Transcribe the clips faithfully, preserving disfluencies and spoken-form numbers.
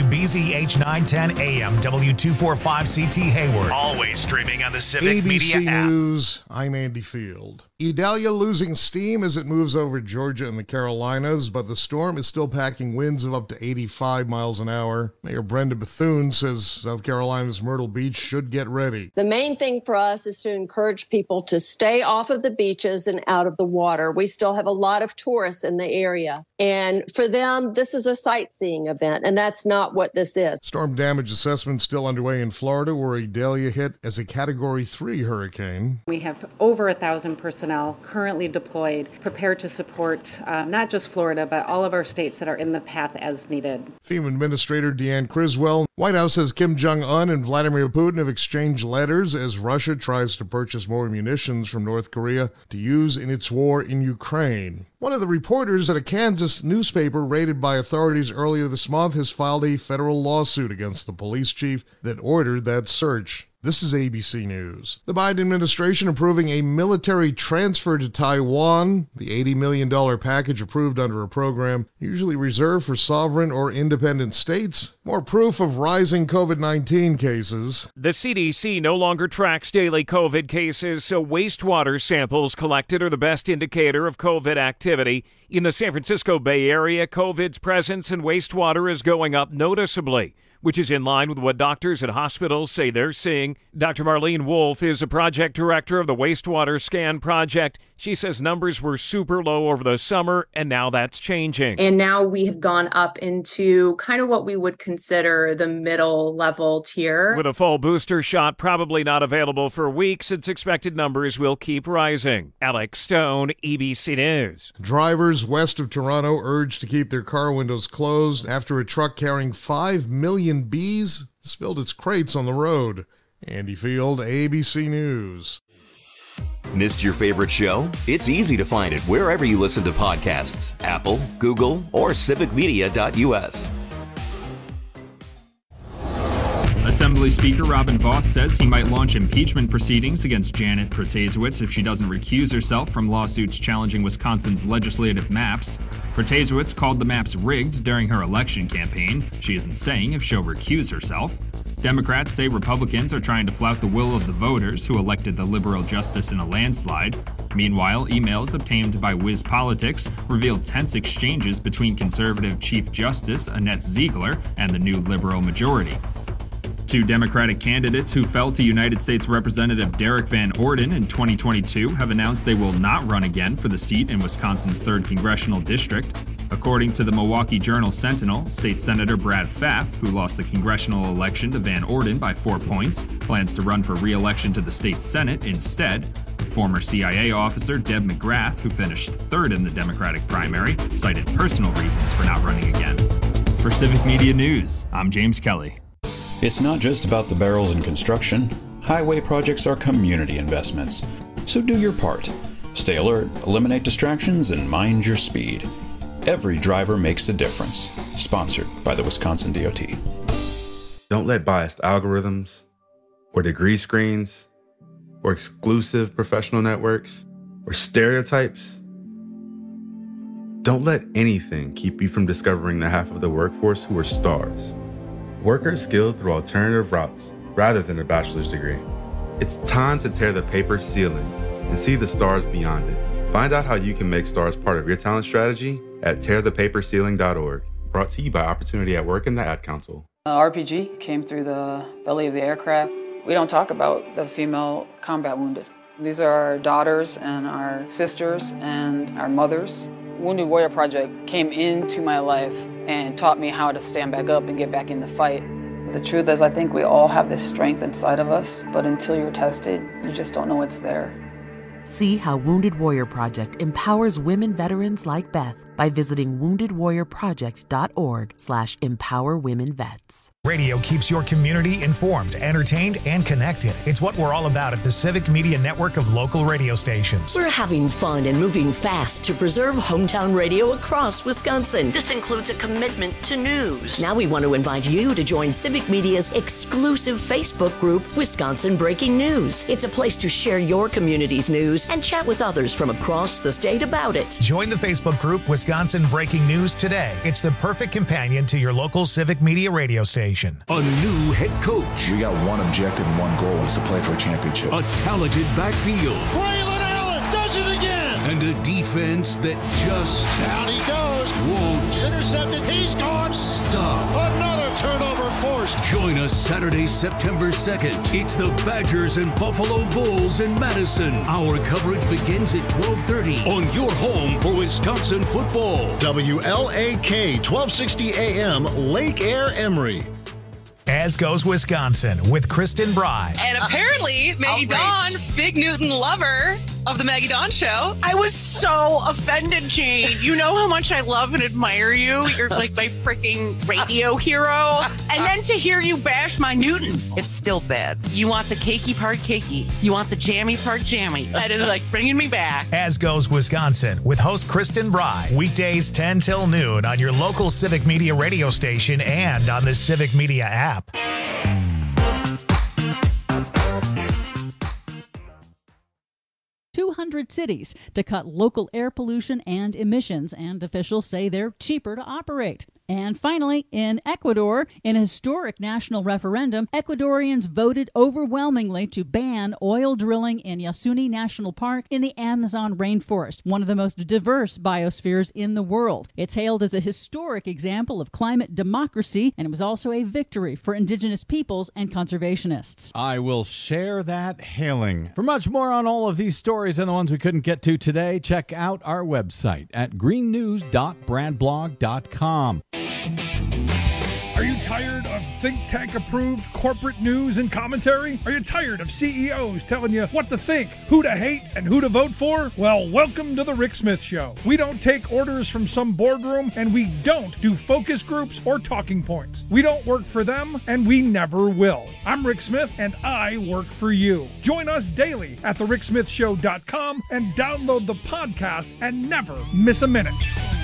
W B Z H nine ten A M, W two forty-five C T Hayward. Always streaming on the Civic A B C Media app. News, I'm Andy Field. Idalia losing steam as it moves over Georgia and the Carolinas, but the storm is still packing winds of up to eighty-five miles an hour. Mayor Brenda Bethune says South Carolina's Myrtle Beach should get ready. The main thing for us is to encourage people to stay off of the beaches and out of the water. We still have a lot of tourists in the area, and for them, this is a sightseeing event, and that's not what this is. Storm damage assessment still underway in Florida, where Idalia hit as a Category three hurricane. We have over a thousand personnel currently deployed, prepared to support uh, not just Florida, but all of our states that are in the path as needed. FEMA Administrator Deanne Criswell. White House says Kim Jong-un and Vladimir Putin have exchanged letters as Russia tries to purchase more munitions from North Korea to use in its war in Ukraine. One of the reporters at a Kansas newspaper raided by authorities earlier this month has filed a federal lawsuit against the police chief that ordered that search. This is A B C News. The Biden administration approving a military transfer to Taiwan, the eighty million dollars package approved under a program usually reserved for sovereign or independent states. More proof of rising COVID nineteen cases. The C D C no longer tracks daily COVID cases, so wastewater samples collected are the best indicator of COVID activity. In the San Francisco Bay Area, COVID's presence in wastewater is going up noticeably, which is in line with what doctors at hospitals say they're seeing. Doctor Marlene Wolf is a project director of the Wastewater Scan Project. She says numbers were super low over the summer, and now that's changing. And now we have gone up into kind of what we would consider the middle level tier. With a full booster shot probably not available for weeks, it's expected numbers will keep rising. Alex Stone, A B C News. Drivers west of Toronto urged to keep their car windows closed after a truck carrying five million bees spilled its crates on the road. Andy Field, A B C News. Missed your favorite show? It's easy to find it wherever you listen to podcasts. Apple, Google, or civic media dot U S. Assembly Speaker Robin Vos says he might launch impeachment proceedings against Janet Protasiewicz if she doesn't recuse herself from lawsuits challenging Wisconsin's legislative maps. Protasiewicz called the maps rigged during her election campaign. She isn't saying if she'll recuse herself. Democrats say Republicans are trying to flout the will of the voters who elected the liberal justice in a landslide. Meanwhile, emails obtained by Wiz Politics revealed tense exchanges between conservative Chief Justice Annette Ziegler and the new liberal majority. Two Democratic candidates who fell to United States Representative Derek Van Orden in twenty twenty-two have announced they will not run again for the seat in Wisconsin's third Congressional District. According to the Milwaukee Journal-Sentinel, State Senator Brad Pfaff, who lost the congressional election to Van Orden by four points, plans to run for re-election to the state Senate instead. Former C I A officer Deb McGrath, who finished third in the Democratic primary, cited personal reasons for not running again. For Civic Media News, I'm James Kelly. It's not just about the barrels in construction. Highway projects are community investments. So do your part. Stay alert, eliminate distractions, and mind your speed. Every driver makes a difference. Sponsored by the Wisconsin D O T. Don't let biased algorithms, or degree screens, or exclusive professional networks, or stereotypes. Don't let anything keep you from discovering the half of the workforce who are stars. Workers skilled through alternative routes rather than a bachelor's degree. It's time to tear the paper ceiling and see the stars beyond it. Find out how you can make stars part of your talent strategy at tear the paper ceiling dot org. Brought to you by Opportunity at Work and the Ad Council. Uh, R P G came through the belly of the aircraft. We don't talk about the female combat wounded. These are our daughters and our sisters and our mothers. Wounded Warrior Project came into my life and taught me how to stand back up and get back in the fight. The truth is, I think we all have this strength inside of us, but until you're tested, you just don't know it's there. See how Wounded Warrior Project empowers women veterans like Beth by visiting wounded warrior project dot org slash empower women vets. Radio keeps your community informed, entertained, and connected. It's what we're all about at the Civic Media Network of local radio stations. We're having fun and moving fast to preserve hometown radio across Wisconsin. This includes a commitment to news. Now we want to invite you to join Civic Media's exclusive Facebook group, Wisconsin Breaking News. It's a place to share your community's news and chat with others from across the state about it. Join the Facebook group, Wisconsin Breaking News, today. It's the perfect companion to your local Civic Media radio station. A new head coach. We got one objective and one goal, is to play for a championship. A talented backfield. Braylon Allen does it again. And a defense that just down he goes. Won't intercepted. He's gone. Stop. Another turnover forced. Join us Saturday, September second. It's the Badgers and Buffalo Bulls in Madison. Our coverage begins at twelve thirty on your home for Wisconsin football. W L A K twelve sixty A M, Lake Air, Emery. As Goes Wisconsin with Kristen Bry. And apparently, Maggie Dawn, Big Newton lover of the Maggie Dawn Show. I was so offended, Jane. You know how much I love and admire you. You're like my freaking radio hero. And then to hear you bash my Newton. It's still bad. You want the cakey part cakey. You want the jammy part jammy. That is like bringing me back. As Goes Wisconsin with host Kristen Bry. Weekdays ten till noon on your local Civic Media radio station and on the Civic Media app. two hundred cities to cut local air pollution and emissions, and officials say they're cheaper to operate. And finally, in Ecuador, in a historic national referendum, Ecuadorians voted overwhelmingly to ban oil drilling in Yasuni National Park in the Amazon rainforest, one of the most diverse biospheres in the world. It's hailed as a historic example of climate democracy, and it was also a victory for indigenous peoples and conservationists. I will share that hailing. For much more on all of these stories and the ones we couldn't get to today, check out our website at green news dot brad blog dot com. Are you tired of think tank approved corporate news and commentary? Are you tired of C E Os telling you what to think, who to hate, and who to vote for? Well, welcome to the Rick Smith Show. We don't take orders from some boardroom, and we don't do focus groups or talking points. We don't work for them, and we never will. I'm Rick Smith, and I work for you. Join us daily at the rick smith show dot com and download the podcast and never miss a minute.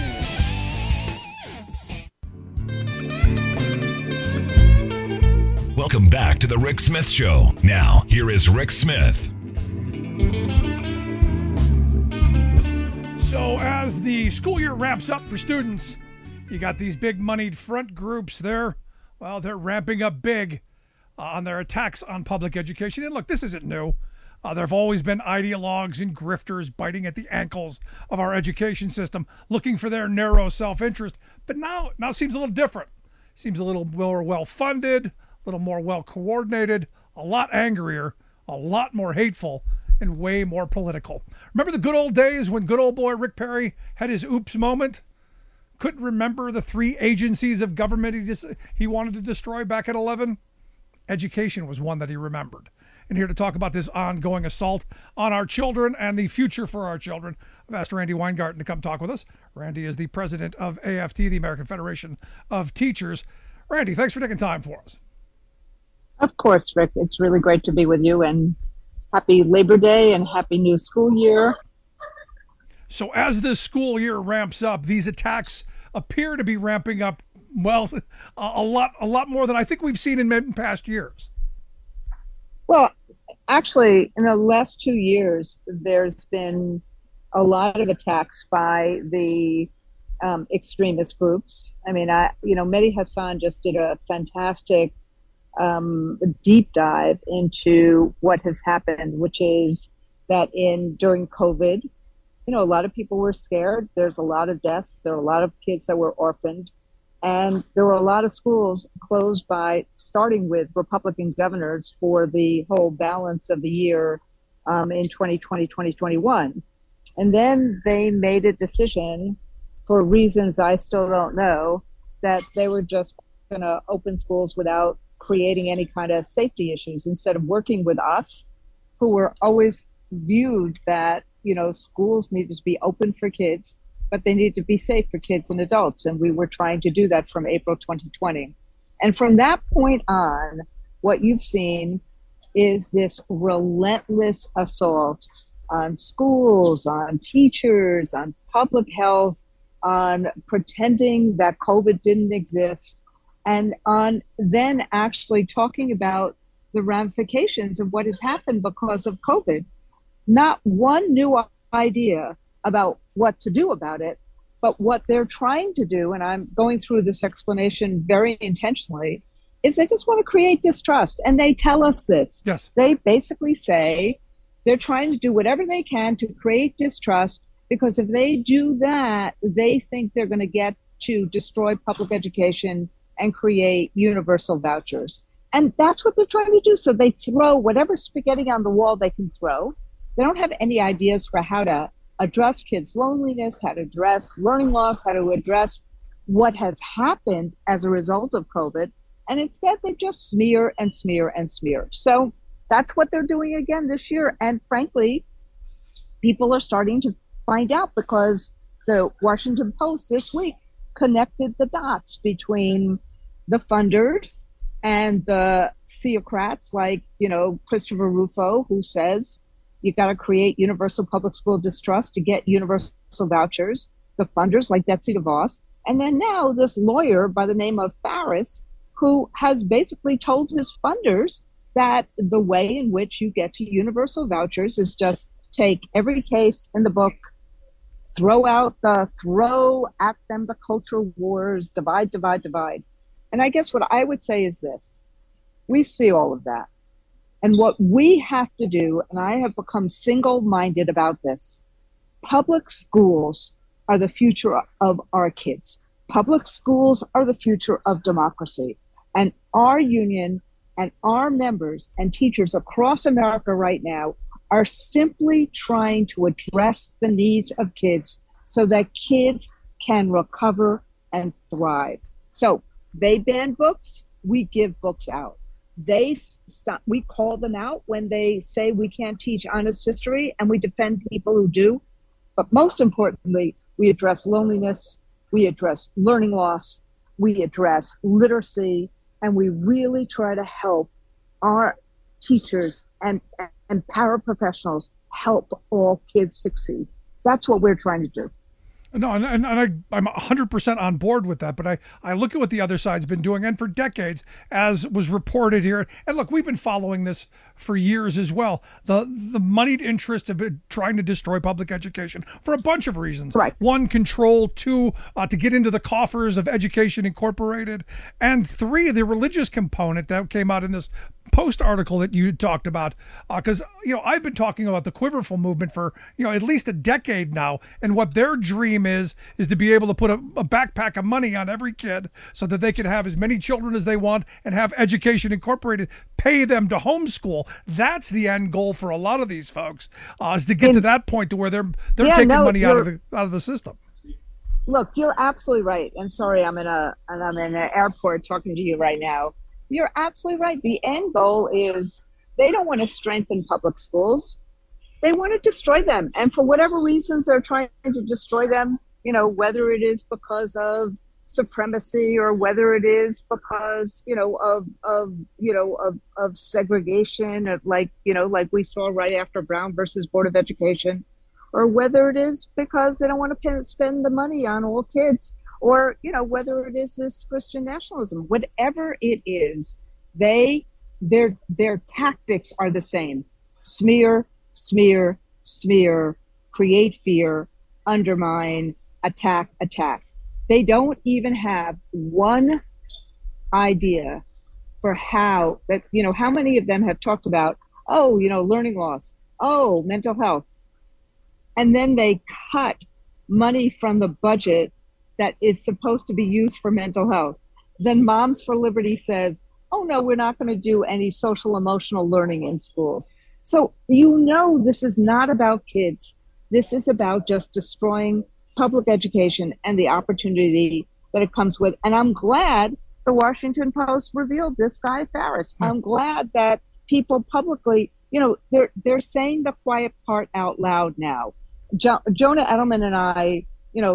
Welcome back to the Rick Smith Show. Now, here is Rick Smith. So as the school year wraps up for students, you got these big moneyed front groups there. Well, they're ramping up big uh, on their attacks on public education. And look, this isn't new. Uh, there have always been ideologues and grifters biting at the ankles of our education system, looking for their narrow self-interest. But now, now seems a little different. Seems a little more well-funded, a little more well-coordinated, a lot angrier, a lot more hateful, and way more political. Remember the good old days when good old boy Rick Perry had his oops moment? Couldn't remember the three agencies of government he, dis- he wanted to destroy back at eleven? Education was one that he remembered. And here to talk about this ongoing assault on our children and the future for our children, I've asked Randy Weingarten to come talk with us. Randy is the president of A F T, the American Federation of Teachers. Randy, thanks for taking time for us. Of course, Rick. It's really great to be with you, and happy Labor Day and happy new school year. So as this school year ramps up, these attacks appear to be ramping up, well, a lot, a lot more than I think we've seen in past years. Well, actually, in the last two years, there's been a lot of attacks by the um, extremist groups. I mean, I, you know, Mehdi Hasan just did a fantastic um, deep dive into what has happened, which is that in during COVID, you know, a lot of people were scared. There's a lot of deaths. There are a lot of kids that were orphaned. And there were a lot of schools closed by, starting with Republican governors for the whole balance of the year um, in twenty twenty, twenty twenty-one. And then they made a decision, for reasons I still don't know, that they were just going to open schools without creating any kind of safety issues, instead of working with us, who were always viewed that, you know, schools needed to be open for kids, but they need to be safe for kids and adults. And we were trying to do that from April twenty twenty. And from that point on, what you've seen is this relentless assault on schools, on teachers, on public health, on pretending that COVID didn't exist, and on then actually talking about the ramifications of what has happened because of COVID. Not one new idea about what to do about it, but what they're trying to do, and I'm going through this explanation very intentionally, is they just want to create distrust. And they tell us this. Yes. They basically say they're trying to do whatever they can to create distrust, because if they do that, they think they're going to get to destroy public education and create universal vouchers. And that's what they're trying to do. So they throw whatever spaghetti on the wall they can throw. They don't have any ideas for how to address kids' loneliness, how to address learning loss, how to address what has happened as a result of COVID. And instead, they just smear and smear and smear. So that's what they're doing again this year. And frankly, people are starting to find out, because the Washington Post this week connected the dots between the funders and the theocrats like, you know, Christopher Rufo, who says you got to create universal public school distrust to get universal vouchers, the funders like Betsy DeVos, and then now this lawyer by the name of Farris, who has basically told his funders that the way in which you get to universal vouchers is just take every case in the book, throw out the, throw at them the culture wars, divide, divide, divide. And I guess what I would say is this: we see all of that. And what we have to do, and I have become single-minded about this, public schools are the future of our kids. Public schools are the future of democracy. And our union and our members and teachers across America right now are simply trying to address the needs of kids so that kids can recover and thrive. So they ban books, we give books out. They stop, we call them out when they say we can't teach honest history, and we defend people who do. But most importantly, we address loneliness, we address learning loss, we address literacy, and we really try to help our teachers and, and paraprofessionals help all kids succeed. That's what we're trying to do. No, and, and, and I, I'm one hundred percent on board with that, but I, I look at what the other side's been doing, and for decades, as was reported here, and look, we've been following this for years as well. The the moneyed interests have been trying to destroy public education for a bunch of reasons. Right. One, control. Two, uh, to get into the coffers of Education Incorporated. And three, the religious component that came out in this Post article that you talked about, because uh, you know I've been talking about the Quiverful movement for you know at least a decade now, and what their dream is is to be able to put a, a backpack of money on every kid so that they can have as many children as they want and have Education Incorporated pay them to homeschool. That's the end goal for a lot of these folks, uh, is to get and, to that point to where they're they're yeah, taking no, money out of the out of the system. Look, you're absolutely right. And sorry, I'm in a and I'm in an airport talking to you right now. You're absolutely right. The end goal is they don't want to strengthen public schools. They want to destroy them. And for whatever reasons they're trying to destroy them, you know, whether it is because of supremacy or whether it is because, you know, of, of you know, of, of segregation, of like, you know, like we saw right after Brown versus Board of Education, or whether it is because they don't want to pay, spend the money on all kids. Or, you know, whether it is this Christian nationalism, whatever it is, they, their, their tactics are the same. Smear, smear, smear, create fear, undermine, attack, attack. They don't even have one idea for how that, you know, how many of them have talked about, oh, you know, learning loss, oh, mental health. And then they cut money from the budget that is supposed to be used for mental health. Then Moms for Liberty says, oh no, we're not going to do any social emotional learning in schools. So you know this is not about kids. This is about just destroying public education and the opportunity that it comes with. And I'm glad the Washington Post revealed this guy Farris. I'm glad that people publicly, you know, they're they're saying the quiet part out loud now. Jo- Jonah Edelman and I, you know,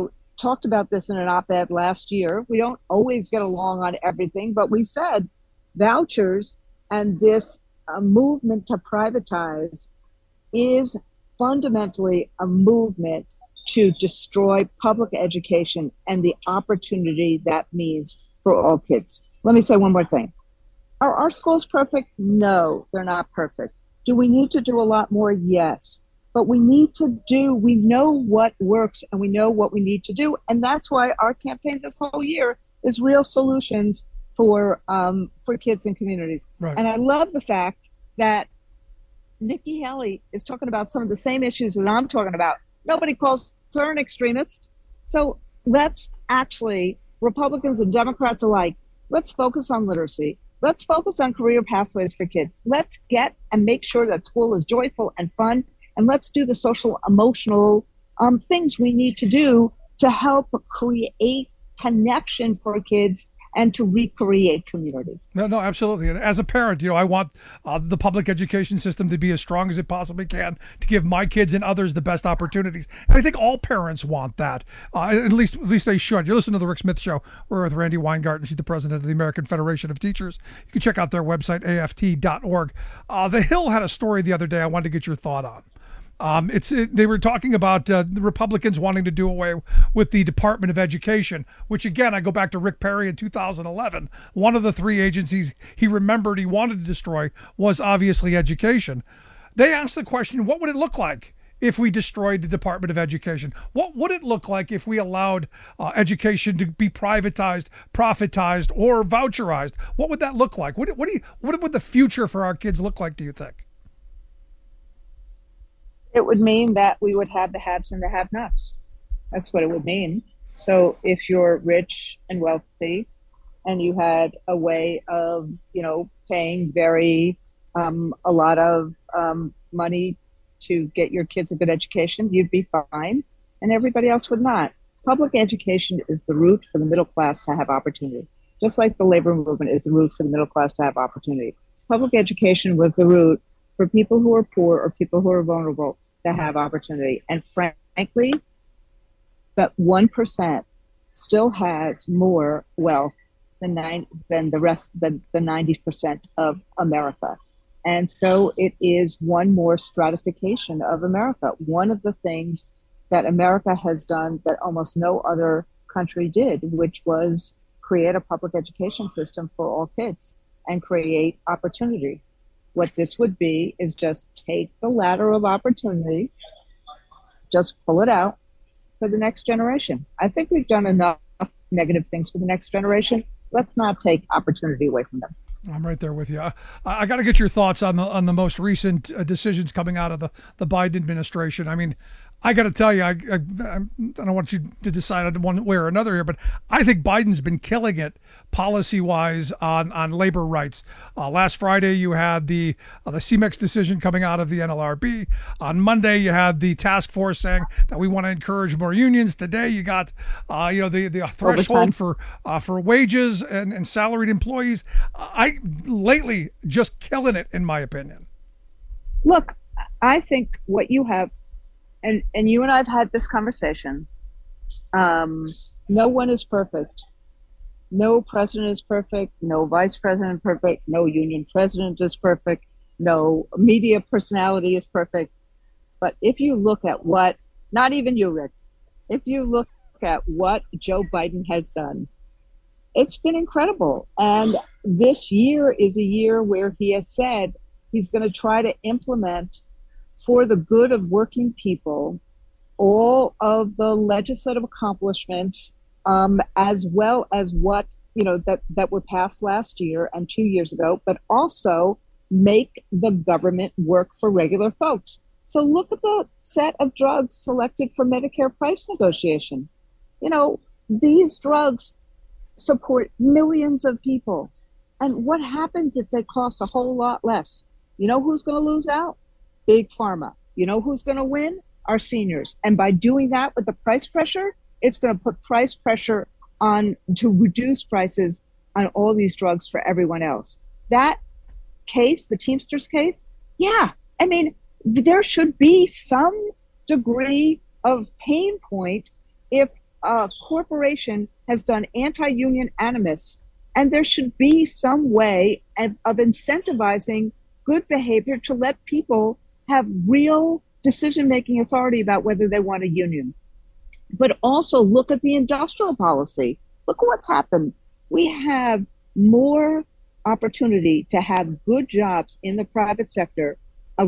talked about this in an op-ed last year. We don't always get along on everything, but we said vouchers and this uh, movement to privatize is fundamentally a movement to destroy public education and the opportunity that means for all kids. Let me say one more thing. Are our schools perfect? No, they're not perfect. Do we need to do a lot more? Yes. But we need to do, we know what works and we know what we need to do. And that's why our campaign this whole year is real solutions for um, for kids and communities. Right. And I love the fact that Nikki Haley is talking about some of the same issues that I'm talking about. Nobody calls her an extremist. So let's actually, Republicans and Democrats alike, let's focus on literacy. Let's focus on career pathways for kids. Let's get and make sure that school is joyful and fun. And let's do the social, emotional um, things we need to do to help create connection for kids and to recreate community. No, no, absolutely. And as a parent, you know, I want uh, the public education system to be as strong as it possibly can to give my kids and others the best opportunities. And I think all parents want that. Uh, at least, at least they should. You listen to the Rick Smith Show. We're with Randi Weingarten. She's the president of the American Federation of Teachers. You can check out their website, A F T dot org. Uh, the Hill had a story the other day I wanted to get your thought on. Um, it's it, they were talking about uh, the Republicans wanting to do away with the Department of Education, which again, I go back to Rick Perry in two thousand eleven. One of the three agencies he remembered he wanted to destroy was obviously education. They asked the question, what would it look like if we destroyed the Department of Education? What would it look like if we allowed uh, education to be privatized, profitized, or voucherized? What would that look like? What, what, do you, what would the future for our kids look like, do you think? It would mean that we would have the haves and the have-nots. That's what it would mean. So if you're rich and wealthy and you had a way of, you know, paying very, um, a lot of um, money to get your kids a good education, you'd be fine, and everybody else would not. Public education is the route for the middle class to have opportunity, just like the labor movement is the route for the middle class to have opportunity. Public education was the route for people who are poor or people who are vulnerable to have opportunity. And frankly, that one percent still has more wealth than nine, than the rest, than the ninety percent of America. And so it is one more stratification of America. One of the things that America has done that almost no other country did, which was create a public education system for all kids and create opportunity. What this would be is just take the ladder of opportunity, just pull it out for the next generation. I think we've done enough negative things for the next generation. Let's not take opportunity away from them. I'm right there with you. I, I got to get your thoughts on the on the most recent uh, decisions coming out of the, the Biden administration. I mean, I got to tell you, I, I I don't want you to decide on one way or another here, but I think Biden's been killing it policy-wise on, on labor rights. Uh, last Friday, you had the uh, the C M E X decision coming out of the N L R B. On Monday, you had the task force saying that we want to encourage more unions. Today, you got uh, you know the the threshold Overtime. for uh, for wages and, and salaried employees. I lately just killing it, in my opinion. Look, I think what you have. And and you and I have had this conversation. Um, no one is perfect. No president is perfect. No vice president is perfect. No union president is perfect. No media personality is perfect. But if you look at what, not even you, Rick, if you look at what Joe Biden has done, it's been incredible. And this year is a year where he has said he's going to try to implement, for the good of working people, all of the legislative accomplishments, um, as well as what, you know, that, that were passed last year and two years ago, but also make the government work for regular folks. So look at the set of drugs selected for Medicare price negotiation. You know, these drugs support millions of people. And what happens if they cost a whole lot less? You know who's going to lose out? Big pharma. You know who's going to win? Our seniors. And by doing that with the price pressure, it's going to put price pressure on to reduce prices on all these drugs for everyone else. That case, the Teamsters case, yeah, I mean, there should be some degree of pain point if uh, corporation has done anti-union animus, and there should be some way of, of incentivizing good behavior to let people have real decision-making authority about whether they want a union. But also look at the industrial policy. Look at what's happened. We have more opportunity to have good jobs in the private sector, a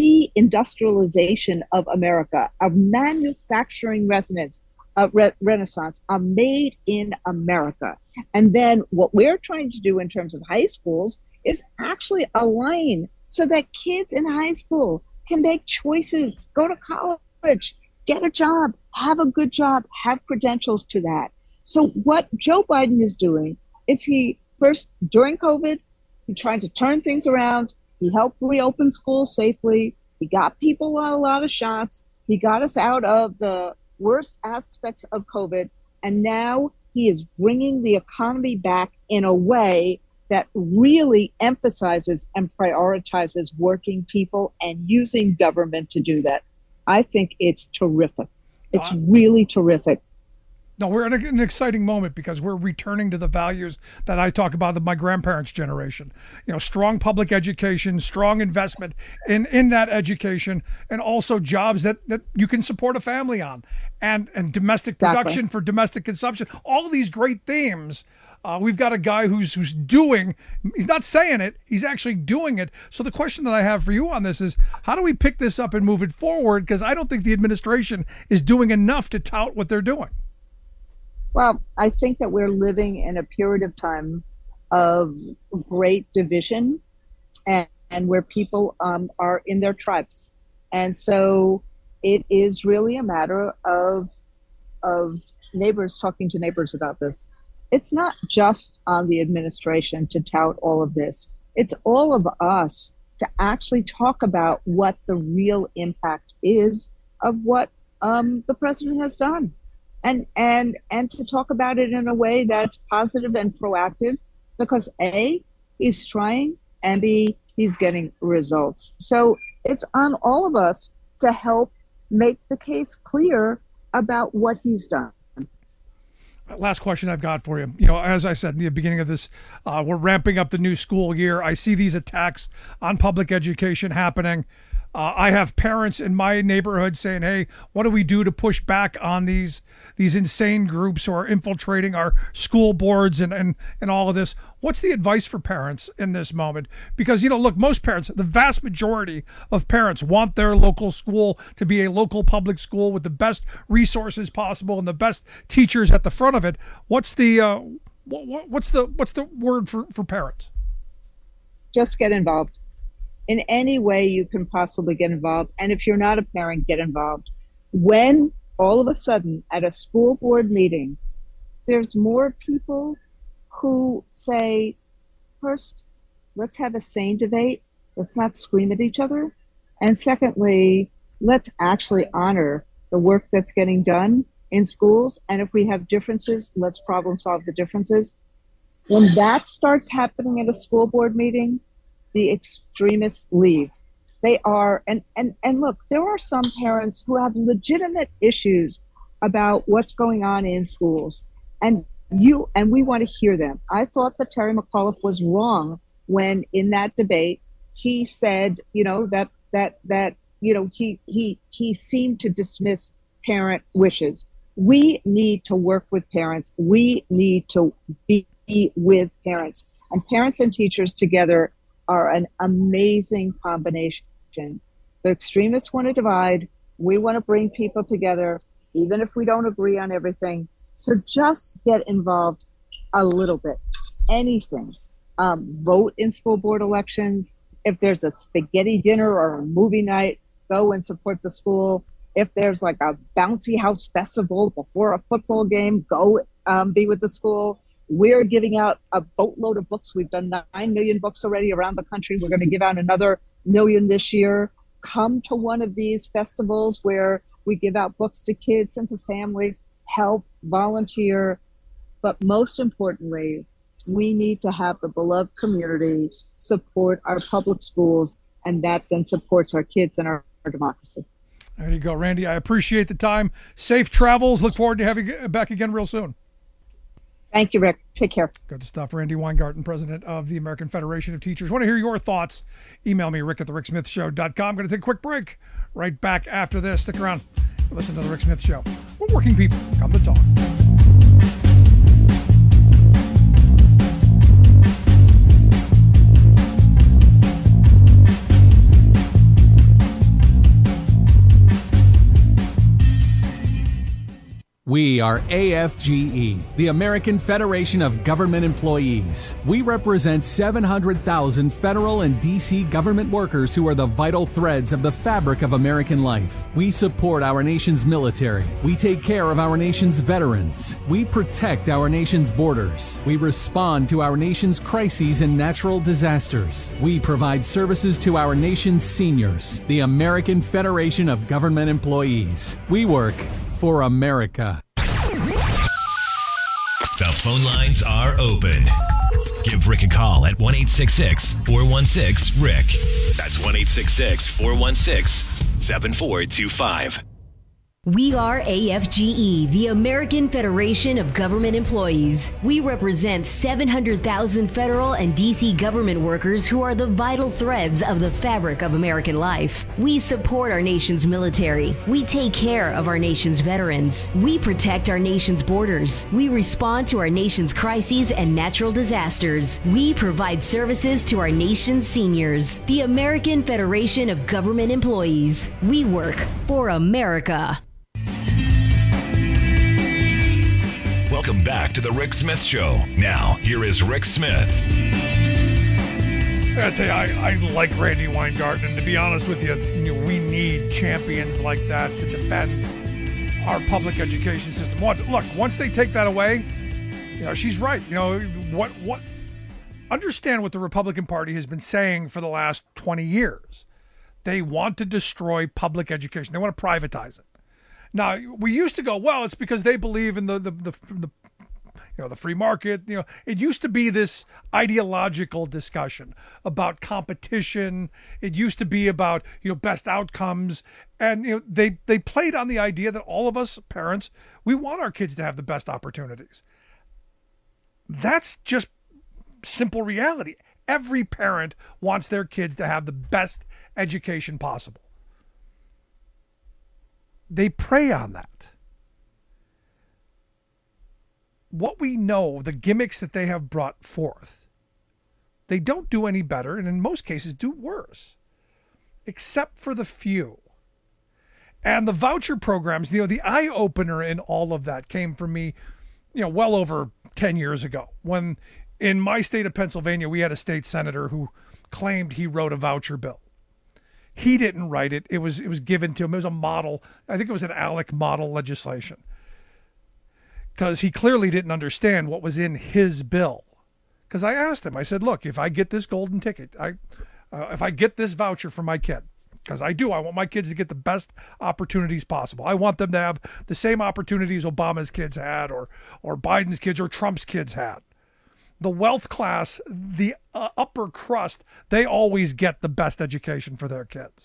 re-industrialization of America, a manufacturing resonance, a re- renaissance, a made in America. And then what we're trying to do in terms of high schools is actually align so that kids in high school can make choices, go to college, get a job, have a good job, have credentials to that. So what Joe Biden is doing is he first, during COVID, he tried to turn things around. He helped reopen schools safely. He got people on a lot of shots. He got us out of the worst aspects of COVID. And now he is bringing the economy back in a way that really emphasizes and prioritizes working people and using government to do that. I think it's terrific. It's really terrific. No, we're in an exciting moment because we're returning to the values that I talk about of my grandparents' generation. You know, strong public education, strong investment in, in that education, and also jobs that, that you can support a family on, and, and domestic production Exactly. for domestic consumption. All of these great themes. Uh, we've got a guy who's who's doing, he's not saying it, he's actually doing it. So the question that I have for you on this is, how do we pick this up and move it forward? Because I don't think the administration is doing enough to tout what they're doing. Well, I think that we're living in a period of time of great division and, and where people um, are in their tribes. And so it is really a matter of, of neighbors talking to neighbors about this. It's not just on the administration to tout all of this. It's all of us to actually talk about what the real impact is of what um, the president has done. And and and to talk about it in a way that's positive and proactive, because A, he's trying, and B, he's getting results. So it's on all of us to help make the case clear about what he's done. Last question I've got for you. You know, as I said in the beginning of this, uh, we're ramping up the new school year. I see these attacks on public education happening. Uh, I have parents in my neighborhood saying, hey, what do we do to push back on these these insane groups who are infiltrating our school boards and, and, and all of this? What's the advice for parents in this moment? Because, you know, look, most parents, the vast majority of parents want their local school to be a local public school with the best resources possible and the best teachers at the front of it. What's the uh, what, what's the what's the word for, for parents? Just get involved. In any way you can possibly get involved. And if you're not a parent, get involved. When all of a sudden at a school board meeting, there's more people who say, first, let's have a sane debate. Let's not scream at each other. And secondly, let's actually honor the work that's getting done in schools. And if we have differences, let's problem solve the differences. When that starts happening at a school board meeting, the extremists leave. They are, and, and, and look, there are some parents who have legitimate issues about what's going on in schools. And you, and we want to hear them. I thought that Terry McAuliffe was wrong when in that debate, he said, you know, that, that, that, you know, he, he, he seemed to dismiss parent wishes. We need to work with parents. We need to be with parents, and parents and teachers together are an amazing combination. The extremists want to divide. We want to bring people together, even if we don't agree on everything. So just get involved a little bit. Anything. Um, vote in school board elections. If there's a spaghetti dinner or a movie night, go and support the school. If there's like a bouncy house festival before a football game, go um, be with the school. We're giving out a boatload of books. We've done nine million books already around the country. We're going to give out another million this year. Come to one of these festivals where we give out books to kids and to families. Help, volunteer. But most importantly, we need to have the beloved community support our public schools, and that then supports our kids and our, our democracy. There you go, Randy. I appreciate the time. Safe travels. Look forward to having you back again real soon. Thank you, Rick. Take care. Good stuff. Randy Weingarten, president of the American Federation of Teachers. Want to hear your thoughts? Email me, rick at the rick smith show dot com. I'm going to take a quick break. Right back after this. Stick around. Listen to The Rick Smith Show. We're working people. Come to talk. We are A F G E, the American Federation of Government Employees. We represent seven hundred thousand federal and D C government workers who are the vital threads of the fabric of American life. We support our nation's military. We take care of our nation's veterans. We protect our nation's borders. We respond to our nation's crises and natural disasters. We provide services to our nation's seniors. The American Federation of Government Employees. We work for America. The phone lines are open. Give Rick a call at one eight six six, four one six, Rick. That's one eight six six, four one six, seven four two five. We are A F G E, the American Federation of Government Employees. We represent seven hundred thousand federal and D C government workers who are the vital threads of the fabric of American life. We support our nation's military. We take care of our nation's veterans. We protect our nation's borders. We respond to our nation's crises and natural disasters. We provide services to our nation's seniors. The American Federation of Government Employees. We work for America. Welcome back to the Rick Smith Show. Now, here is Rick Smith. I gotta tell you, I, I like Randy Weingarten, and to be honest with you, you know, we need champions like that to defend our public education system. Once, look, once they take that away, you know, she's right. You know, what what? Understand what the Republican Party has been saying for the last twenty years. They want to destroy public education. They want to privatize it. Now, we used to go, well, it's because they believe in the, the, the, the, you know, the free market. You know, it used to be this ideological discussion about competition. It used to be about, you know, best outcomes. And, you know, they, they played on the idea that all of us parents, we want our kids to have the best opportunities. That's just simple reality. Every parent wants their kids to have the best education possible. They prey on that. What we know, the gimmicks that they have brought forth, they don't do any better, and in most cases do worse, except for the few. And the voucher programs, you know, the eye-opener in all of that came from me, you know, well over ten years ago, when in my state of Pennsylvania, we had a state senator who claimed he wrote a voucher bill. He didn't write it. It was it was given to him. It was a model. I think it was an ALEC model legislation. Because he clearly didn't understand what was in his bill. Because I asked him, I said, look, if I get this golden ticket, I, uh, if I get this voucher for my kid, because I do, I want my kids to get the best opportunities possible. I want them to have the same opportunities Obama's kids had, or or Biden's kids, or Trump's kids had. The wealth class, the uh, upper crust, they always get the best education for their kids.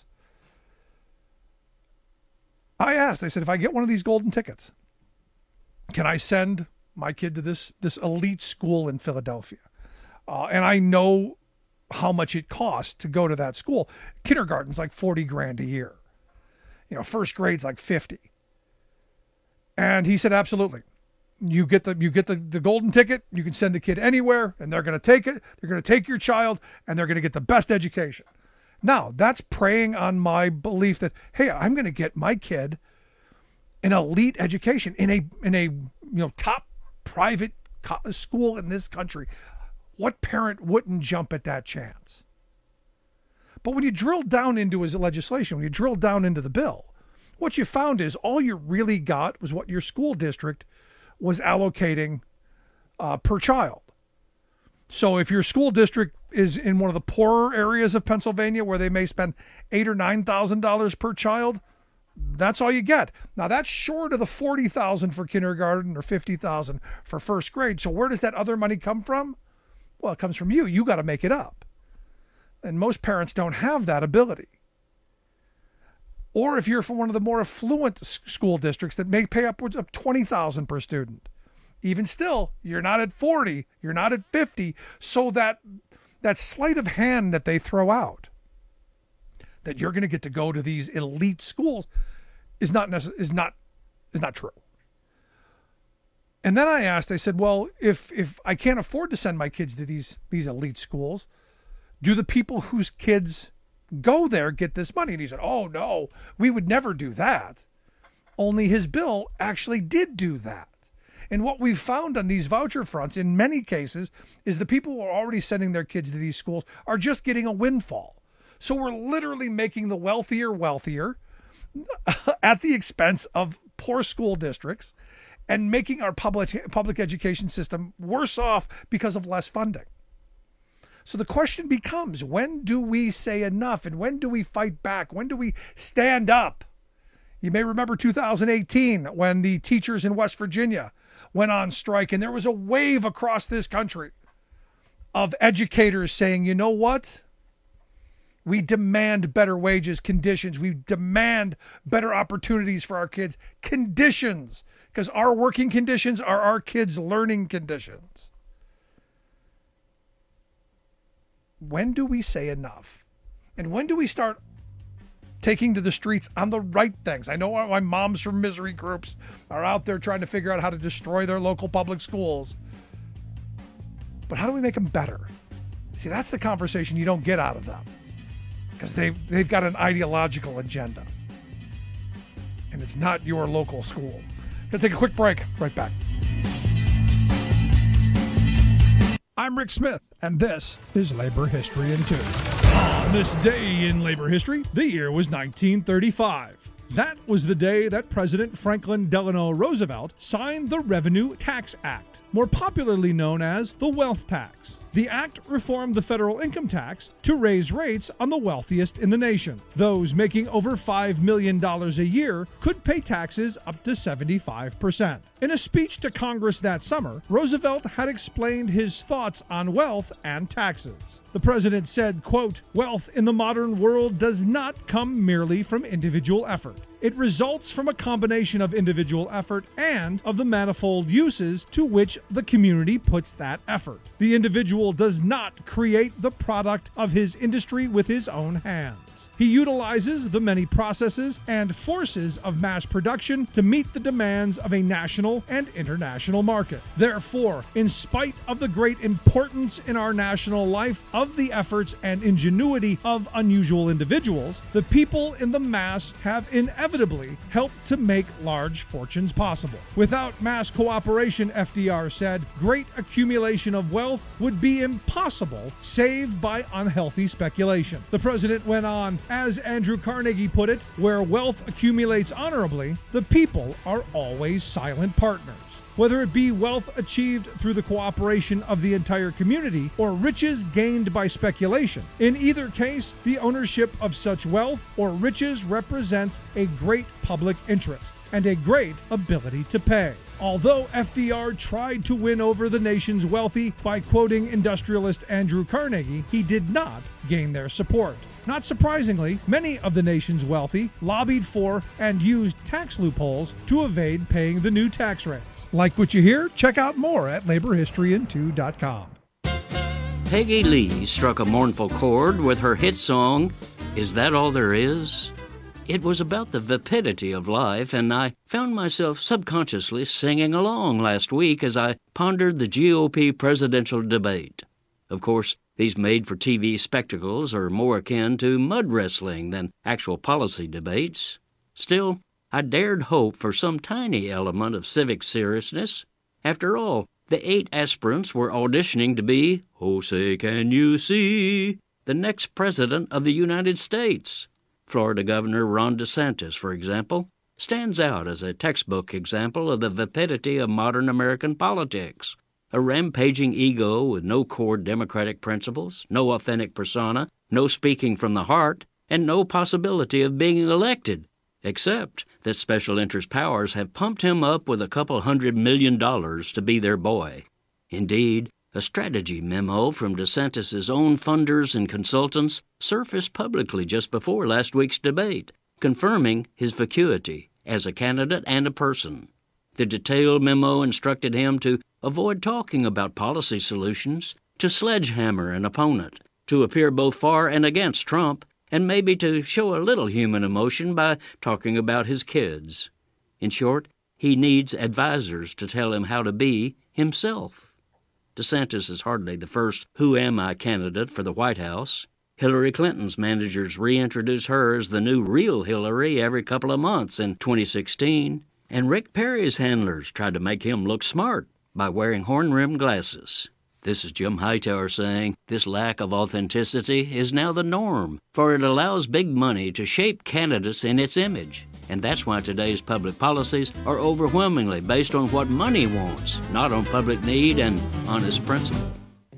I asked, I said, if I get one of these golden tickets, can I send my kid to this, this elite school in Philadelphia? Uh, and I know how much it costs to go to that school. Kindergarten's like forty grand a year. You know, first grade's like fifty. And he said, absolutely. You get the you get the, the golden ticket, you can send the kid anywhere, and they're going to take it. They're going to take your child, and they're going to get the best education. Now, that's preying on my belief that, hey, I'm going to get my kid an elite education in a in a you know top private co- school in this country. What parent wouldn't jump at that chance? But when you drill down into his legislation, when you drill down into the bill, what you found is all you really got was what your school district was allocating uh, per child. So if your school district is in one of the poorer areas of Pennsylvania where they may spend eight or nine thousand dollars per child, that's all you get. Now that's short of the forty thousand for kindergarten or fifty thousand for first grade. So where does that other money come from? Well, it comes from you. You got to make it up. And most parents don't have that ability. Or if you're from one of the more affluent s- school districts that may pay upwards of twenty thousand dollars per student. Even still, you're not at forty, you're not at fifty, so that that sleight of hand that they throw out, that you're going to get to go to these elite schools, is not necess- is not is not true. And then I asked, I said, well, if if I can't afford to send my kids to these these elite schools, do the people whose kids go there get this money? And he said, oh no, we would never do that. Only his bill actually did do that. And what we've found on these voucher fronts in many cases is the people who are already sending their kids to these schools are just getting a windfall. So we're literally making the wealthier wealthier at the expense of poor school districts, and making our public public education system worse off because of less funding. So the question becomes, when do we say enough, and when do we fight back? When do we stand up? You may remember two thousand eighteen when the teachers in West Virginia went on strike, and there was a wave across this country of educators saying, you know what? We demand better wages, conditions. We demand better opportunities for our kids, conditions, because our working conditions are our kids' learning conditions. When do we say enough? And when do we start taking to the streets on the right things? I know my moms from misery groups are out there trying to figure out how to destroy their local public schools. But how do we make them better? See, that's the conversation you don't get out of them, because they've, they've got an ideological agenda. And it's not your local school. Gonna take a quick break. Right back. I'm Rick Smith, and this is Labor History in Two. On this day in labor history, the year was nineteen thirty-five. That was the day that President Franklin Delano Roosevelt signed the Revenue Tax Act, more popularly known as the Wealth Tax. The act reformed the federal income tax to raise rates on the wealthiest in the nation. Those making over five million dollars a year could pay taxes up to seventy-five percent. In a speech to Congress that summer, Roosevelt had explained his thoughts on wealth and taxes. The president said, quote, "Wealth in the modern world does not come merely from individual effort. It results from a combination of individual effort and of the manifold uses to which the community puts that effort. The individual does not create the product of his industry with his own hands. He utilizes the many processes and forces of mass production to meet the demands of a national and international market. Therefore, in spite of the great importance in our national life of the efforts and ingenuity of unusual individuals, the people in the mass have inevitably helped to make large fortunes possible. Without mass cooperation," F D R said, "great accumulation of wealth would be impossible save by unhealthy speculation." The president went on, as Andrew Carnegie put it, "Where wealth accumulates honorably, the people are always silent partners." Whether it be wealth achieved through the cooperation of the entire community or riches gained by speculation, in either case, the ownership of such wealth or riches represents a great public interest and a great ability to pay. Although F D R tried to win over the nation's wealthy by quoting industrialist Andrew Carnegie, he did not gain their support. Not surprisingly, many of the nation's wealthy lobbied for and used tax loopholes to evade paying the new tax rates. Like what you hear? Check out more at labor history in two dot com. Peggy Lee struck a mournful chord with her hit song, "Is That All There Is?" It was about the vapidity of life, and I found myself subconsciously singing along last week as I pondered the G O P presidential debate. Of course, these made-for-T V spectacles are more akin to mud wrestling than actual policy debates. Still, I dared hope for some tiny element of civic seriousness. After all, the eight aspirants were auditioning to be, oh say can you see, the next president of the United States. Florida Governor Ron DeSantis, for example, stands out as a textbook example of the vapidity of modern American politics. A rampaging ego with no core democratic principles, no authentic persona, no speaking from the heart, and no possibility of being elected, except that special interest powers have pumped him up with a couple hundred million dollars to be their boy. Indeed, a strategy memo from DeSantis' own funders and consultants surfaced publicly just before last week's debate, confirming his vacuity as a candidate and a person. The detailed memo instructed him to avoid talking about policy solutions, to sledgehammer an opponent, to appear both for and against Trump, and maybe to show a little human emotion by talking about his kids. In short, he needs advisors to tell him how to be himself. DeSantis is hardly the first "Who Am I" candidate for the White House. Hillary Clinton's managers reintroduce her as the new real Hillary every couple of months in twenty sixteen, and Rick Perry's handlers tried to make him look smart by wearing horn-rimmed glasses. This is Jim Hightower saying this lack of authenticity is now the norm, for it allows big money to shape candidates in its image. And that's why today's public policies are overwhelmingly based on what money wants, not on public need and honest principle.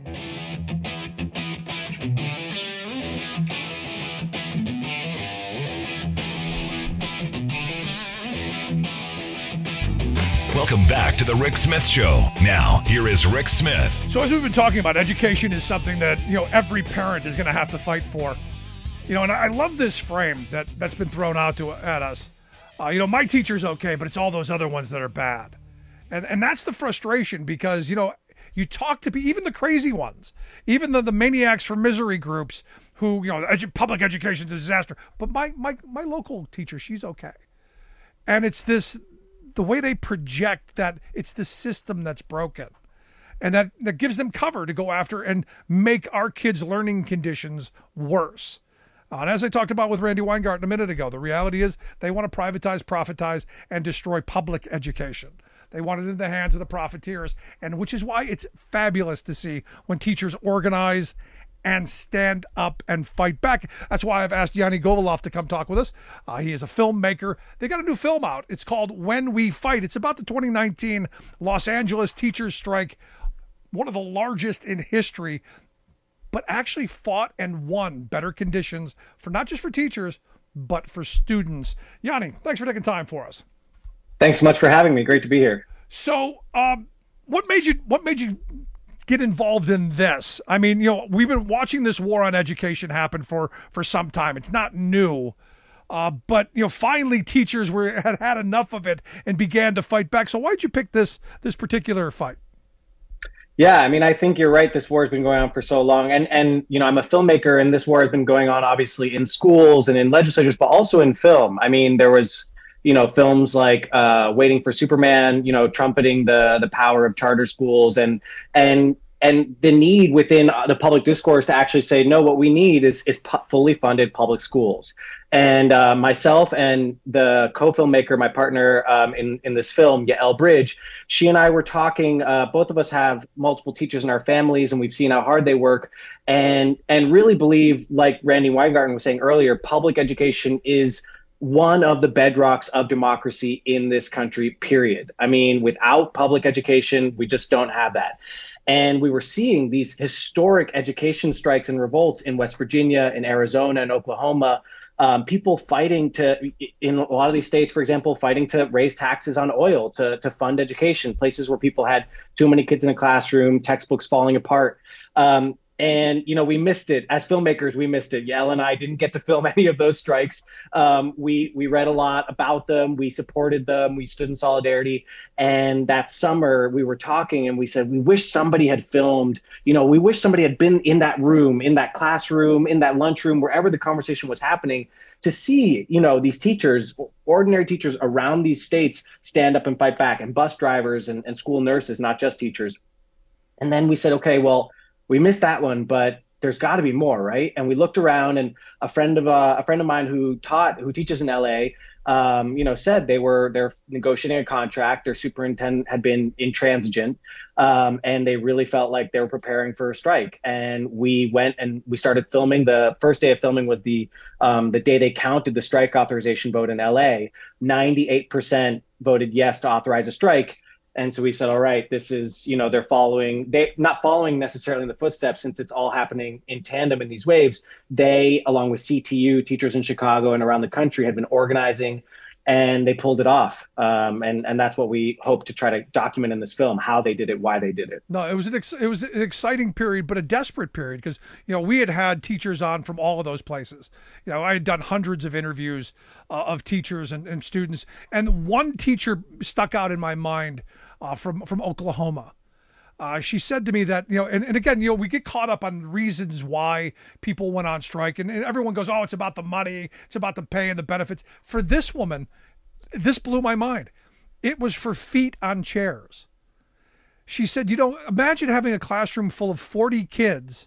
Welcome back to the Rick Smith Show. Now, here is Rick Smith. So as we've been talking about, education is something that, you know, every parent is going to have to fight for. You know, and I love this frame that, that's been thrown out to at us. Uh, you know, my teacher's okay, but it's all those other ones that are bad. And and that's the frustration because, you know, you talk to even the crazy ones, even the, the maniacs for misery groups who, you know, edu- public education is a disaster. But my, my, my local teacher, she's okay. And it's this... the way they project that it's the system that's broken, and that, that gives them cover to go after and make our kids' learning conditions worse. Uh, and as I talked about with Randy Weingarten a minute ago, the reality is they want to privatize, profitize, and destroy public education. They want it in the hands of the profiteers, and which is why it's fabulous to see when teachers organize and stand up and fight back. That's why I've asked Yanni Govolov to come talk with us. Uh, he is a filmmaker. They got a new film out. It's called When We Fight. It's about the twenty nineteen Los Angeles teachers strike, one of the largest in history, but actually fought and won better conditions for not just for teachers, but for students. Yanni, thanks for taking time for us. Thanks so much for having me. Great to be here. So, um, what made you? What made you? get involved in this? I mean, you know, we've been watching this war on education happen for, for some time. It's not new, uh, but you know, finally teachers were had had enough of it and began to fight back. So why'd you pick this this particular fight? Yeah, I mean, I think you're right. This war has been going on for so long, and and you know, I'm a filmmaker, and this war has been going on obviously in schools and in legislatures, but also in film. I mean, there was, you know, films like uh, Waiting for Superman, you know, trumpeting the the power of charter schools and and and the need within the public discourse to actually say, no, what we need is is pu- fully funded public schools. And uh, myself and the co-filmmaker, my partner um, in, in this film, Yael Bridge, she and I were talking, uh, both of us have multiple teachers in our families, and we've seen how hard they work, and and really believe, like Randy Weingarten was saying earlier, public education is one of the bedrocks of democracy in this country, period. I mean, without public education, we just don't have that. And we were seeing these historic education strikes and revolts in West Virginia, in Arizona, and Oklahoma, um, people fighting to, in a lot of these states, for example, fighting to raise taxes on oil to, to fund education, places where people had too many kids in a classroom, textbooks falling apart. Um, And, you know, we missed it. As filmmakers, we missed it. Yael and I didn't get to film any of those strikes. Um, we we read a lot about them. We supported them. We stood in solidarity. And that summer, we were talking and we said, we wish somebody had filmed, you know, we wish somebody had been in that room, in that classroom, in that lunchroom, wherever the conversation was happening, to see, you know, these teachers, ordinary teachers around these states stand up and fight back, and bus drivers and, and school nurses, not just teachers. And then we said, okay, well, we missed that one, but there's got to be more, right? And we looked around, and a friend of uh, a friend of mine who taught, who teaches in L A, um, you know, said they were they're negotiating a contract. Their superintendent had been intransigent, um, and they really felt like they were preparing for a strike. And we went and we started filming. The first day of filming was the um, the day they counted the strike authorization vote in L A. ninety-eight percent voted yes to authorize a strike. And so we said, all right, this is, you know, they're following, they not following necessarily in the footsteps, since it's all happening in tandem in these waves. They, along with C T U, teachers in Chicago and around the country, had been organizing and they pulled it off. Um, and, and that's what we hope to try to document in this film, how they did it, why they did it. No, it was an ex- it was an exciting period, but a desperate period because, you know, we had had teachers on from all of those places. You know, I had done hundreds of interviews uh, of teachers and, and students, and one teacher stuck out in my mind uh, from, from Oklahoma. Uh, she said to me that, you know, and, and again, you know, we get caught up on reasons why people went on strike, and, and everyone goes, oh, it's about the money, it's about the pay and the benefits. For this woman, this blew my mind. It was for feet on chairs. She said, you know, imagine having a classroom full of forty kids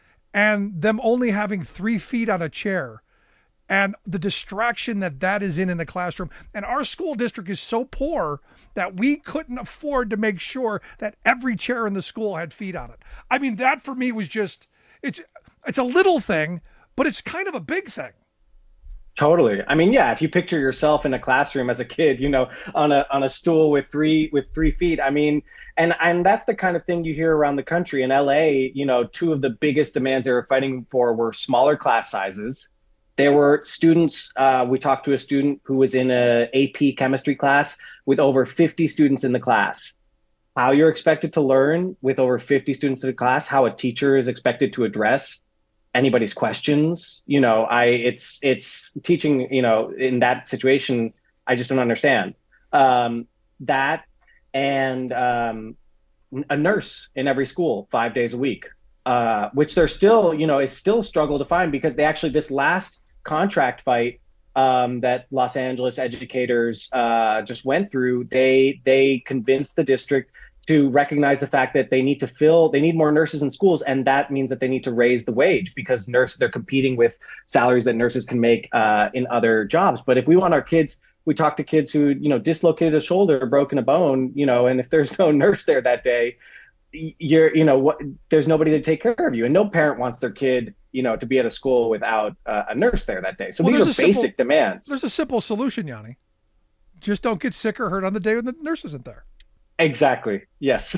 and them only having three feet on a chair, and the distraction that that is in in the classroom. And our school district is so poor that we couldn't afford to make sure that every chair in the school had feet on it. I mean, that for me was just, it's it's a little thing, but it's kind of a big thing. Totally. I mean, yeah, if you picture yourself in a classroom as a kid, you know, on a on a stool with three with three feet. I mean, and and that's the kind of thing you hear around the country. In L A, you know, two of the biggest demands they were fighting for were smaller class sizes. There were students, uh, we talked to a student who was in a AP chemistry class with over fifty students in the class. How you're expected to learn with over fifty students in the class, how a teacher is expected to address anybody's questions. You know, I it's it's teaching, you know, in that situation, I just don't understand. Um, that and um, a nurse in every school five days a week, uh, which they're still, you know, is still a struggle to find because they actually, this last contract fight um, that Los Angeles educators uh, just went through, they they convinced the district to recognize the fact that they need to fill, they need more nurses in schools, and that means that they need to raise the wage because nurse they're competing with salaries that nurses can make uh, in other jobs. But if we want our kids, we talk to kids who, you know, dislocated a shoulder, broken a bone, you know, and if there's no nurse there that day, you're, you know, what, there's nobody to take care of you, and no parent wants their kid, you know, to be at a school without uh, a nurse there that day. So well, these are basic simple, demands. There's a simple solution, Yanni. Just don't get sick or hurt on the day when the nurse isn't there. Exactly. Yes.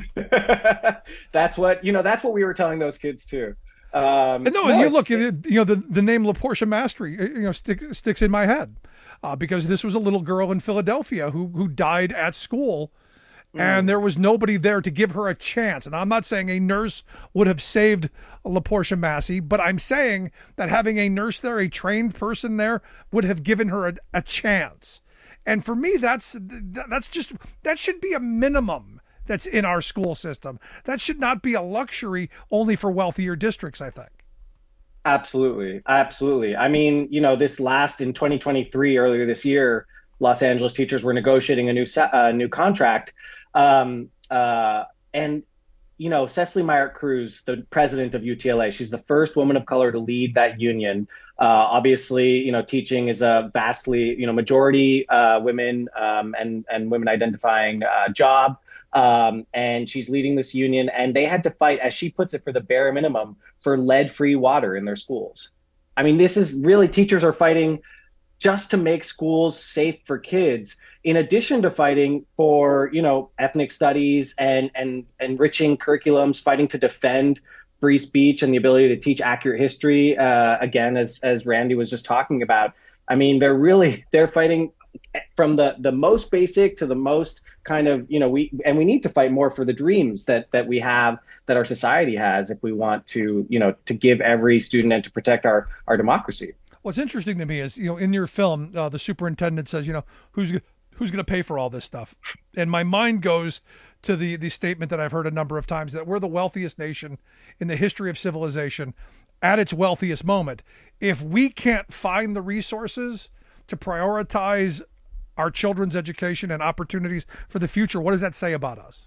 That's what, you know, that's what we were telling those kids too. Um, and no, and you look, you know, the, the name LaPortia Mastery, you know, stick, sticks in my head uh, because this was a little girl in Philadelphia who, who died at school. And there was nobody there to give her a chance. And I'm not saying a nurse would have saved LaPortia Massey, but I'm saying that having a nurse there, a trained person there, would have given her a, a chance. And for me, that's that's just, that should be a minimum that's in our school system. That should not be a luxury only for wealthier districts, I think. Absolutely. Absolutely. I mean, you know, this last in twenty twenty-three, earlier this year, Los Angeles teachers were negotiating a new uh, new contract. Um, uh, and, you know, Cecily Myart Cruz, the president of U T L A, she's the first woman of color to lead that union. Uh, obviously, you know, teaching is a vastly, you know, majority uh, women um, and, and women identifying uh, job. Um, and she's leading this union, and they had to fight, as she puts it, for the bare minimum for lead-free water in their schools. I mean, this is really, teachers are fighting just to make schools safe for kids, in addition to fighting for, you know, ethnic studies and, and enriching curriculums, fighting to defend free speech and the ability to teach accurate history. Uh, again, as, as Randy was just talking about, I mean, they're really, they're fighting from the, the most basic to the most kind of, you know, we, and we need to fight more for the dreams that, that we have, that our society has, if we want to, you know, to give every student and to protect our, our democracy. What's interesting to me is, you know, in your film, uh, the superintendent says, you know, who's who's going to pay for all this stuff? And my mind goes to the the statement that I've heard a number of times, that we're the wealthiest nation in the history of civilization at its wealthiest moment. If we can't find the resources to prioritize our children's education and opportunities for the future, what does that say about us?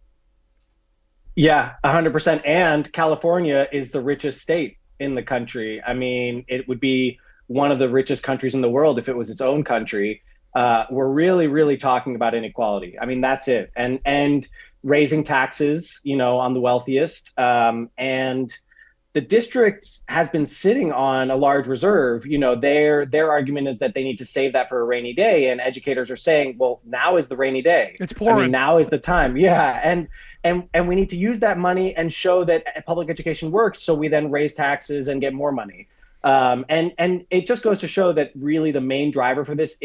Yeah, one hundred percent. And California is the richest state in the country. I mean, it would be one of the richest countries in the world if it was its own country. Uh, we're really, really talking about inequality. I mean, that's it. And and raising taxes, you know, on the wealthiest. Um, and the district has been sitting on a large reserve. You know, their their argument is that they need to save that for a rainy day. And educators are saying, well, now is the rainy day. It's pouring. I mean, now is the time. Yeah. And And and we need to use that money and show that public education works, so we then raise taxes and get more money. Um, and and it just goes to show that really the main driver for this is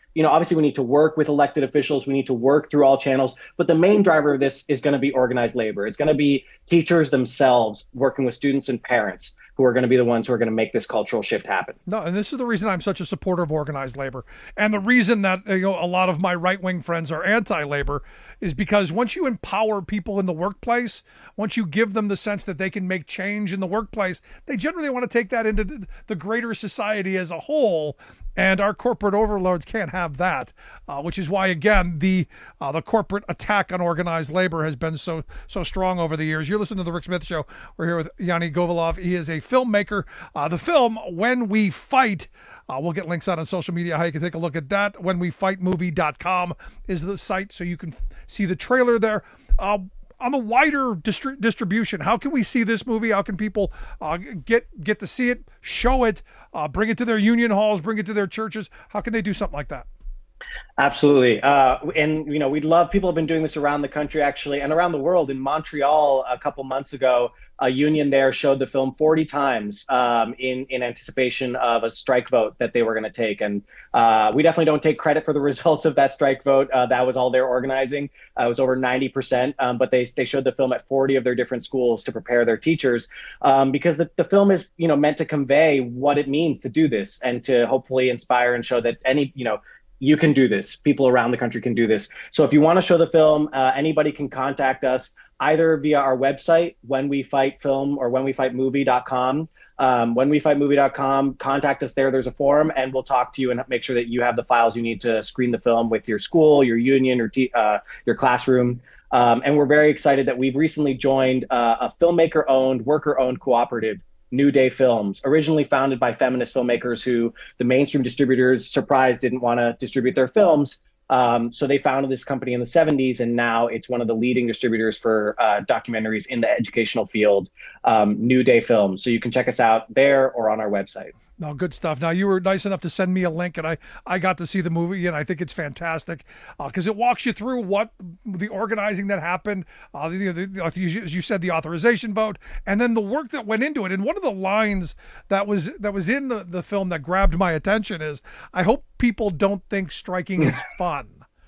you know, obviously we need to work with elected officials. We need to work through all channels. But the main driver of this is going to be organized labor. It's going to be teachers themselves working with students and parents who are going to be the ones who are going to make this cultural shift happen. No, and this is the reason I'm such a supporter of organized labor. And the reason that, you know, a lot of my right-wing friends are anti-labor is because once you empower people in the workplace, once you give them the sense that they can make change in the workplace, they generally want to take that into the greater society as a whole. And our corporate overlords can't have that, uh, which is why, again, the uh, the corporate attack on organized labor has been so so strong over the years. You're listening to The Rick Smith Show. We're here with Yanni Govolov. He is a filmmaker. Uh, the film, When We Fight, uh, we'll get links out on social media how you can take a look at that. when we fight movie dot com is the site, so you can f- see the trailer there. Uh, On the wider distri- distribution, how can we see this movie? How can people uh, get get to see it, show it, uh, bring it to their union halls, bring it to their churches? How can they do something like that? Absolutely. Uh, and, you know, we'd love, people have been doing this around the country, actually, and around the world. In Montreal a couple months ago, a union there showed the film forty times um, in, in anticipation of a strike vote that they were going to take. And uh, we definitely don't take credit for the results of that strike vote. Uh, that was all their organizing. Uh, it was over ninety percent. Um, but they they showed the film at forty of their different schools to prepare their teachers um, because the, the film is, you know, meant to convey what it means to do this and to hopefully inspire and show that any, you know, you can do this. People around the country can do this. So if you want to show the film, uh, anybody can contact us either via our website, When We Fight Film, or when we fight movie dot com. Um, when we fight movie dot com, contact us there. There's a forum, and we'll talk to you and make sure that you have the files you need to screen the film with your school, your union, or te- uh, your classroom. Um, and we're very excited that we've recently joined uh, a filmmaker-owned, worker-owned cooperative, New Day Films, originally founded by feminist filmmakers who the mainstream distributors, surprised, didn't want to distribute their films. Um, so they founded this company in the seventies, and now it's one of the leading distributors for uh, documentaries in the educational field, um, New Day Films. So you can check us out there or on our website. No, good stuff. Now, you were nice enough to send me a link, and I, I got to see the movie, and I think it's fantastic because uh, it walks you through what the organizing that happened, uh, the, the, the, as you said, the authorization vote, and then the work that went into it. And one of the lines that was that was in the, the film that grabbed my attention is, I hope people don't think striking is fun.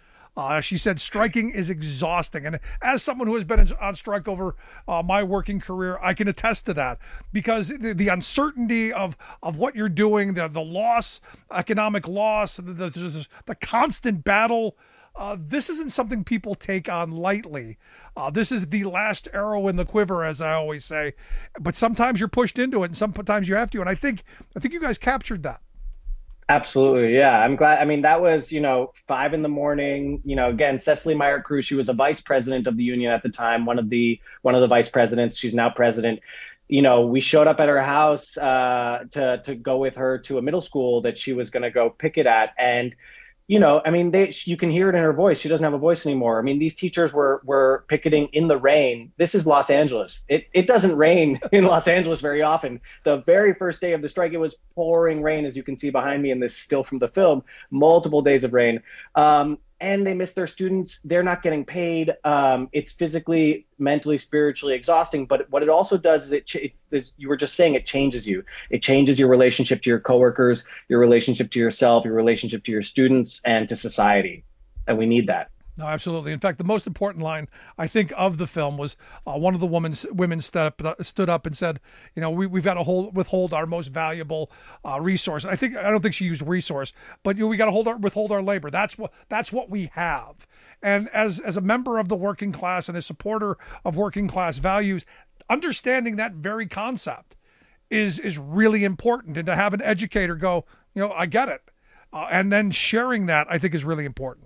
Uh, she said, striking is exhausting. And as someone who has been on strike over uh, my working career, I can attest to that because the, the uncertainty of, of what you're doing, the, the loss, economic loss, the, the, the constant battle, uh, this isn't something people take on lightly. Uh, this is the last arrow in the quiver, as I always say. But sometimes you're pushed into it, and sometimes you have to. And I think I think you guys captured that. Absolutely. Yeah. I'm glad. I mean, that was, you know, five in the morning, you know, again, Cecily Meyer Cruz, she was a vice president of the union at the time, one of the, one of the vice presidents. She's now president. You know, we showed up at her house uh, to, to go with her to a middle school that she was going to go picket at. And, you know, I mean, they, you can hear it in her voice. She doesn't have a voice anymore. I mean, these teachers were were picketing in the rain. This is Los Angeles. It it doesn't rain in Los Angeles very often. The very first day of the strike, it was pouring rain, as you can see behind me in this still from the film, multiple days of rain. Um, and they miss their students. They're not getting paid. Um, it's physically, mentally, spiritually exhausting. But what it also does is it, ch- it is, you were just saying, it changes you. It changes your relationship to your coworkers, your relationship to yourself, your relationship to your students, and to society. And we need that. No, absolutely. In fact, the most important line, I think, of the film was uh, one of the women, women stood up, stood up and said, you know, we, we've got to hold, withhold our most valuable uh, resource. I think I don't think she used resource, but you know, we got to hold our, withhold our labor. That's what that's what we have. And as as a member of the working class and a supporter of working class values, understanding that very concept is is really important. And to have an educator go, you know, I get it, uh, and then sharing that, I think, is really important.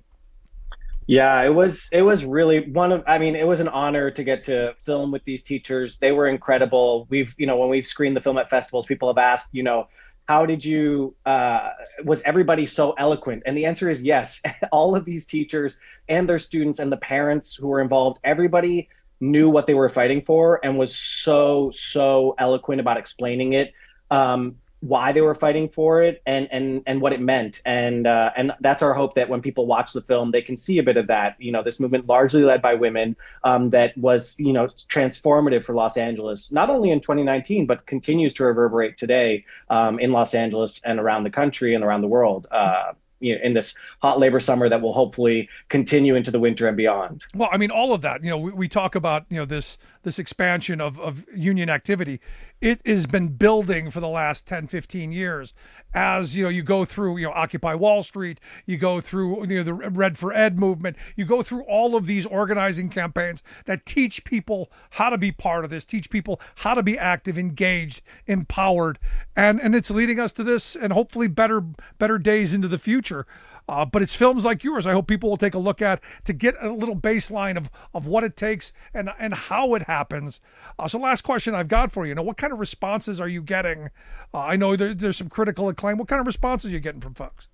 Yeah, it was it was really one of I mean, it was an honor to get to film with these teachers. They were incredible. We've, you know, when we've screened the film at festivals, people have asked, you know, how did you uh, was everybody so eloquent? And the answer is yes. All of these teachers and their students and the parents who were involved, everybody knew what they were fighting for and was so, so eloquent about explaining it. Um, why they were fighting for it and and and what it meant, and uh, and that's our hope, that when people watch the film, they can see a bit of that. You know, this movement largely led by women, um, that was, you know, transformative for Los Angeles, not only in twenty nineteen, but continues to reverberate today um, in Los Angeles and around the country and around the world. Uh, you know, in this hot labor summer that will hopefully continue into the winter and beyond. Well, I mean, all of that, you know, we, we talk about, you know, this this expansion of, of union activity. It has been building for the last ten, fifteen years as, you know, you go through, you know, Occupy Wall Street, you go through, you know, the Red for Ed movement, you go through all of these organizing campaigns that teach people how to be part of this, teach people how to be active, engaged, empowered. And, and it's leading us to this and hopefully better, better days into the future. Uh, but it's films like yours I hope people will take a look at to get a little baseline of, of what it takes and and how it happens. Uh, so last question I've got for you. You know, what kind of responses are you getting? Uh, I know there, there's some critical acclaim. What kind of responses are you getting from folks?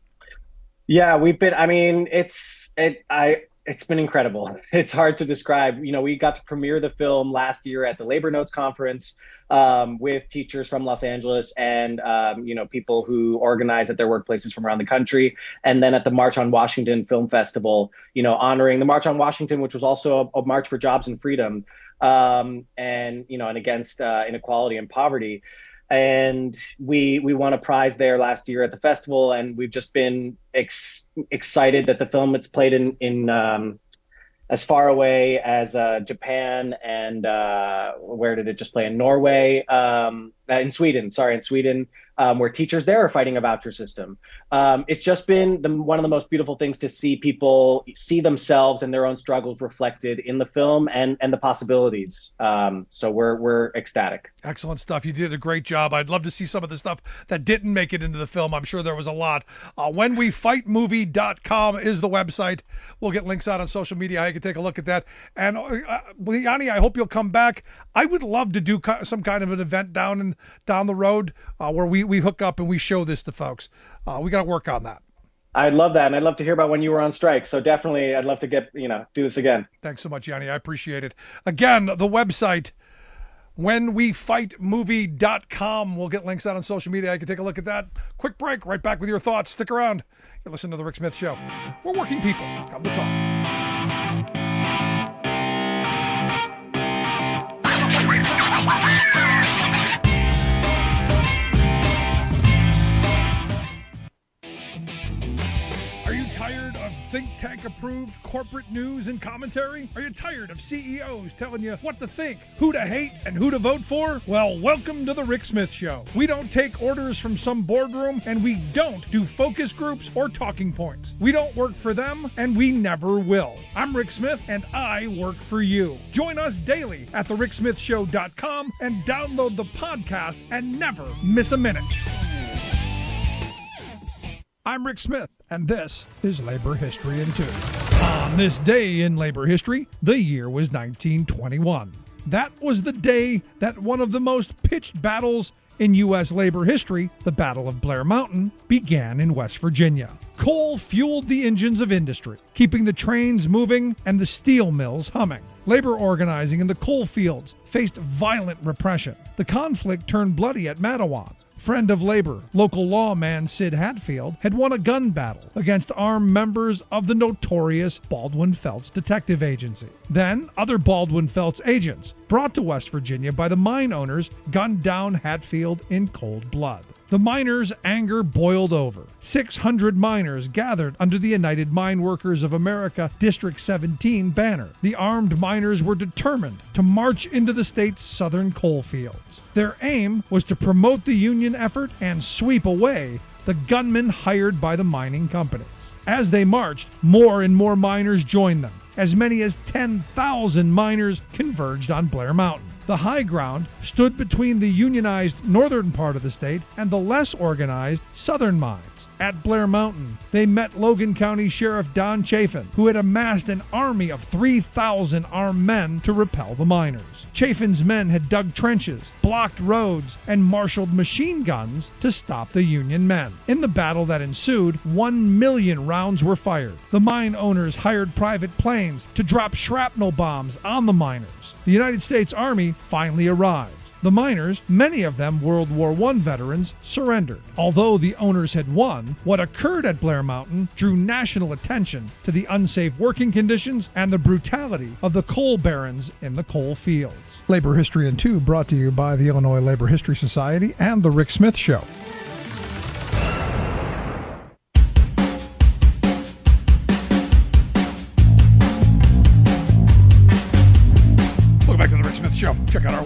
Yeah, we've been, I mean, it's, it, I, it's been incredible. It's hard to describe. You know, we got to premiere the film last year at the Labor Notes Conference um, with teachers from Los Angeles and, um, you know, people who organize at their workplaces from around the country. And then at the March on Washington Film Festival, you know, honoring the March on Washington, which was also a, a march for jobs and freedom um, and, you know, and against uh, inequality and poverty. And we we won a prize there last year at the festival, and we've just been ex- excited that the film it's played in in um, as far away as uh, Japan and uh, where did it just play in Norway, um, in Sweden, sorry, in Sweden, um, where teachers there are fighting a voucher system. Um, it's just been the, one of the most beautiful things to see people see themselves and their own struggles reflected in the film and, and the possibilities. Um, so we're we're ecstatic. Excellent stuff. You did a great job. I'd love to see some of the stuff that didn't make it into the film. I'm sure there was a lot. Uh, when we fight movie dot com is the website. We'll get links out on social media. You can take a look at that. And uh, Yanni, I hope you'll come back. I would love to do some kind of an event down and down the road uh, where we, we hook up and we show this to folks. Uh, we got to work on that. I'd love that. And I'd love to hear about when you were on strike. So definitely I'd love to get, you know, do this again. Thanks so much, Yanni. I appreciate it. Again, the website, when we fight movie dot com. We'll get links out on social media. I can take a look at that. Quick break. Right back with your thoughts. Stick around. You listen to The Rick Smith Show. We're working people. Come to talk. Are you tired of think tank approved corporate news and commentary? Are you tired of C E Os telling you what to think, who to hate, and who to vote for? Well, welcome to the Rick Smith Show. We don't take orders from some boardroom, and we don't do focus groups or talking points. We don't work for them, and we never will. I'm Rick Smith, and I work for you. Join us daily at the rick smith show dot com and download the podcast and never miss a minute. I'm Rick Smith, and this is Labor History in Two. On this day in labor history, the year was nineteen twenty-one. That was the day that one of the most pitched battles in U S labor history, the Battle of Blair Mountain, began in West Virginia. Coal fueled the engines of industry, keeping the trains moving and the steel mills humming. Labor organizing in the coal fields faced violent repression. The conflict turned bloody at Mattawan. Friend of labor, local lawman Sid Hatfield, had won a gun battle against armed members of the notorious Baldwin-Felts Detective Agency. Then, other Baldwin-Felts agents, brought to West Virginia by the mine owners, gunned down Hatfield in cold blood. The miners' anger boiled over. six hundred miners gathered under the United Mine Workers of America District seventeen banner. The armed miners were determined to march into the state's southern coal fields. Their aim was to promote the union effort and sweep away the gunmen hired by the mining companies. As they marched, more and more miners joined them. As many as ten thousand miners converged on Blair Mountain. The high ground stood between the unionized northern part of the state and the less organized southern mines. At Blair Mountain, they met Logan County Sheriff Don Chafin, who had amassed an army of three thousand armed men to repel the miners. Chafin's men had dug trenches, blocked roads, and marshaled machine guns to stop the Union men. In the battle that ensued, one million rounds were fired. The mine owners hired private planes to drop shrapnel bombs on the miners. The United States Army finally arrived. The miners, many of them World War One veterans, surrendered. Although the owners had won, what occurred at Blair Mountain drew national attention to the unsafe working conditions and the brutality of the coal barons in the coal fields. Labor History in Two brought to you by the Illinois Labor History Society and The Rick Smith Show.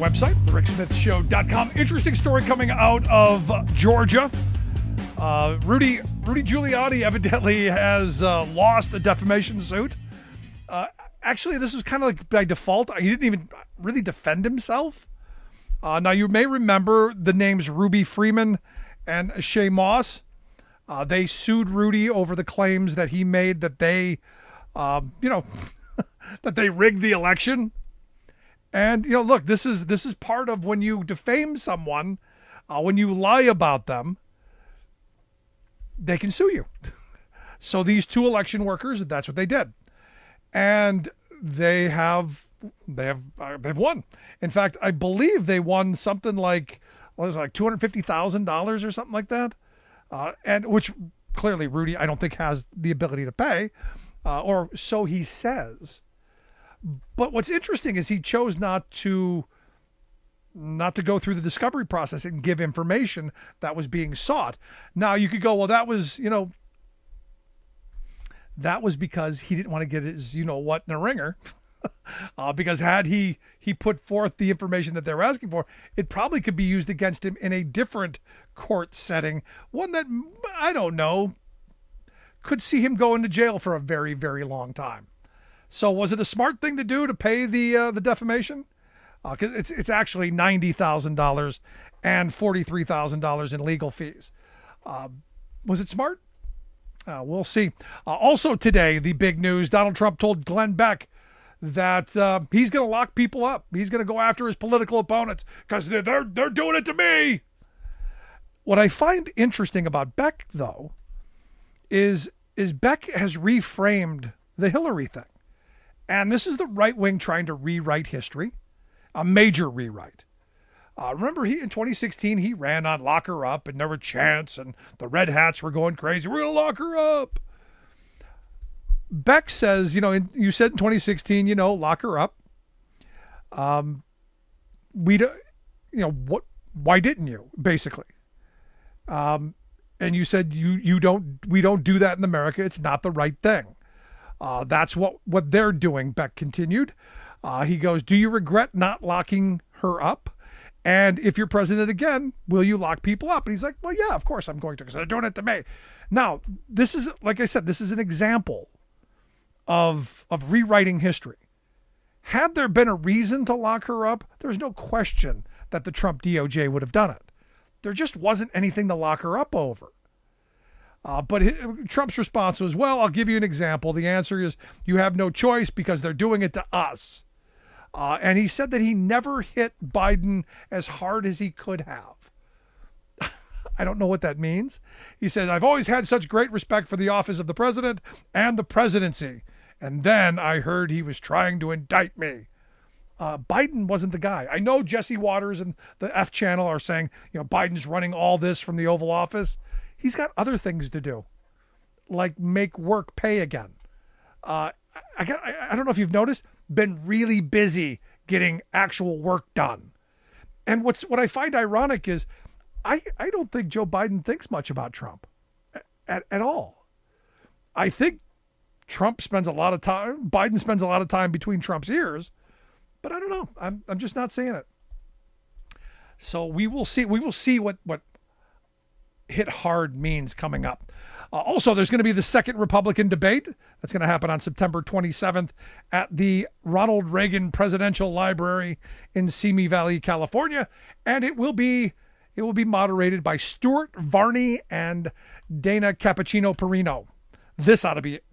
website, the rick smith show dot com. Interesting story coming out of Georgia. Uh, Rudy Rudy Giuliani evidently has uh, lost a defamation suit. Uh, actually, this was kind of like by default. He didn't even really defend himself. Uh, now, you may remember the names Ruby Freeman and Shay Moss. Uh, they sued Rudy over the claims that he made that they, um, you know, that they rigged the election. And, you know, look, this is this is part of when you defame someone, uh, when you lie about them, they can sue you. So these two election workers, that's what they did. And they have they have uh, they've won. In fact, I believe they won something like what was it, like two hundred fifty thousand dollars or something like that. Uh, and which clearly Rudy, I don't think, has the ability to pay, uh, or so he says. But what's interesting is he chose not to not to go through the discovery process and give information that was being sought. Now you could go, well, that was, you know, that was because he didn't want to get his, you know what, in a ringer. uh, because had he he put forth the information that they were asking for, it probably could be used against him in a different court setting, one that, I don't know, could see him go into jail for a very, very long time. So was it a smart thing to do to pay the uh, the defamation? Because uh, it's it's actually ninety thousand dollars and forty-three thousand dollars in legal fees. Uh, was it smart? Uh, we'll see. Uh, also today, the big news, Donald Trump told Glenn Beck that uh, he's going to lock people up. He's going to go after his political opponents because they're, they're, they're doing it to me. What I find interesting about Beck, though, is, is Beck has reframed the Hillary thing. And this is the right wing trying to rewrite history, a major rewrite. Uh, remember, he in twenty sixteen, he ran on lock her up and there were chants and the red hats were going crazy. We're going to lock her up. Beck says, you know, in, you said in twenty sixteen, you know, lock her up. Um, we don't, you know, what, why didn't you, basically? Um, and you said, you, you don't, we don't do that in America. It's not the right thing. Uh, that's what, what they're doing, Beck continued. Uh, he goes, do you regret not locking her up? And if you're president again, will you lock people up? And he's like, well, yeah, of course I'm going to, because they're doing it to me. Now, this is, like I said, this is an example of, of rewriting history. Had there been a reason to lock her up, there's no question that the Trump D O J would have done it. There just wasn't anything to lock her up over. Uh, but his, Trump's response was, well, I'll give you an example. The answer is you have no choice because they're doing it to us. Uh, and he said that he never hit Biden as hard as he could have. I don't know what that means. He said, I've always had such great respect for the office of the president and the presidency. And then I heard he was trying to indict me. Uh, Biden wasn't the guy. I know Jesse Waters and the F channel are saying, you know, Biden's running all this from the Oval Office. He's got other things to do, like make work pay again. Uh, I, I, I don't know if you've noticed, been really busy getting actual work done. And what's what I find ironic is I, I don't think Joe Biden thinks much about Trump at, at all. I think Trump spends a lot of time, Biden spends a lot of time between Trump's ears, but I don't know. I'm I'm just not seeing it. So we will see. We will see what, what hit hard means coming up. Uh, also, there's going to be the second Republican debate. That's going to happen on September twenty-seventh at the Ronald Reagan Presidential Library in Simi Valley, California. And it will be it will be moderated by Stuart Varney and Dana Cappuccino Perino. This ought to be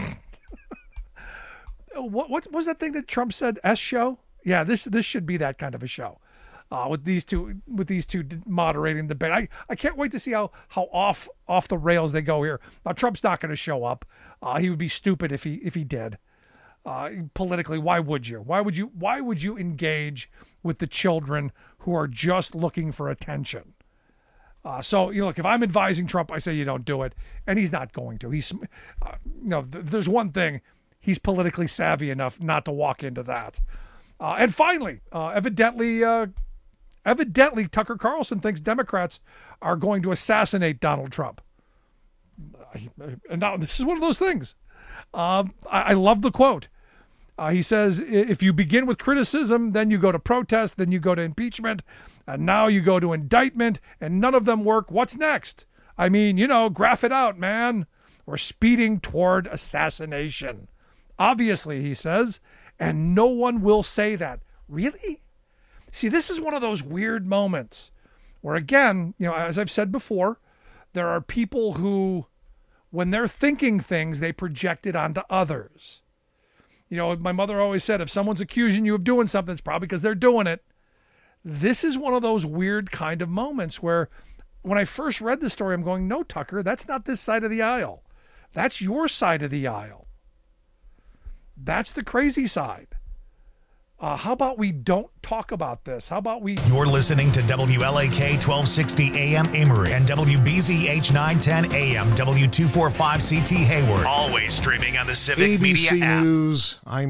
what, what was that thing that Trump said? S show? Yeah, this this should be that kind of a show. Uh, with these two, with these two moderating the debate, I, I can't wait to see how how off off the rails they go here. Now, Trump's not going to show up. Uh, he would be stupid if he if he did. Uh, politically, why would you? Why would you? Why would you engage with the children who are just looking for attention? Uh, so you know, look, if I'm advising Trump, I say you don't do it, and he's not going to. He's, uh, you know, th- there's one thing, he's politically savvy enough not to walk into that. Uh, and finally, uh, evidently. Uh, Evidently, Tucker Carlson thinks Democrats are going to assassinate Donald Trump. And now this is one of those things. Um, I, I love the quote. Uh, he says if you begin with criticism, then you go to protest, then you go to impeachment, and now you go to indictment, and none of them work. What's next? I mean, you know, graph it out, man. We're speeding toward assassination. Obviously, he says, and no one will say that. Really? See, this is one of those weird moments where, again, you know, as I've said before, there are people who, when they're thinking things, they project it onto others. You know, my mother always said, if someone's accusing you of doing something, it's probably because they're doing it. This is one of those weird kind of moments where when I first read the story, I'm going, no, Tucker, that's not this side of the aisle. That's your side of the aisle. That's the crazy side. Uh, how about we don't talk about this? How about we... You're listening to W L A K twelve sixty A M Amory and W B Z H nine ten A M W two forty-five C T Hayward. Always streaming on the Civic A B C Media app. News. I'm